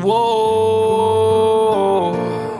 Whoa.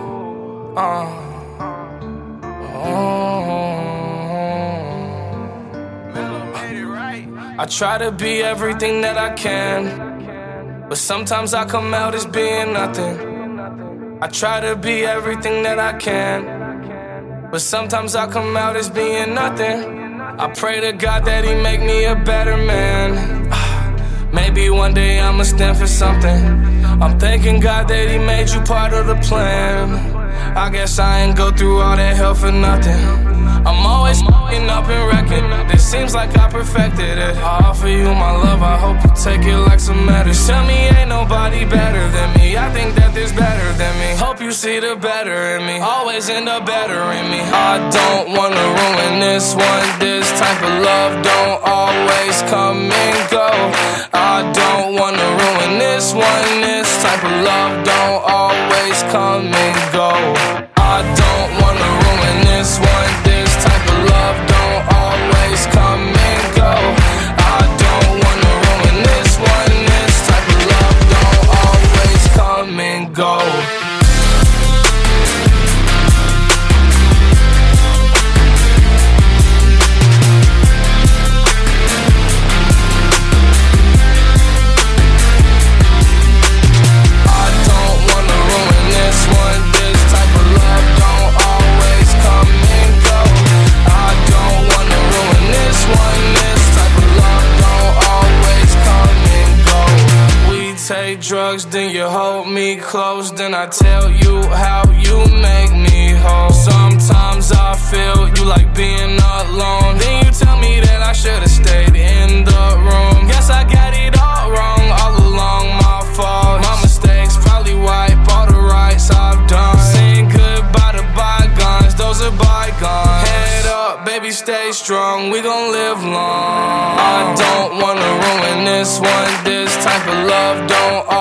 I try to be everything that I can, but sometimes I come out as being nothing. I try to be everything that I can, but sometimes I come out as being nothing. I pray to God that He make me a better man. Maybe one day I'ma stand for something. I'm thanking God that He made you part of the plan. I guess I ain't go through all that hell for nothing. I'm always f***ing up and wrecking. It seems like I perfected it. I offer you my love, I hope you take it like some medicine. Tell me ain't nobody better than me. I think that there's better than me. Hope you see the better in me. Always end up better in me. I don't wanna ruin this one. This type of love don't always come and go. I don't wanna ruin this one. This type of love don't always come and go. I don't wanna ruin this one. This type of love don't always come and go. I don't wanna ruin this one. This type of love don't always come and go. Take drugs, then you hold me close. Then I tell you how you make me whole. Sometimes I feel you like being alone. Then you tell me that I should've stayed in the room. Guess I got it all wrong, all along my fault. My mistakes probably wipe all the rights I've done. Saying goodbye to bygones, those are bygones. Head up, baby, stay strong, we gon' live long. I don't wanna ruin this one. This type of love don't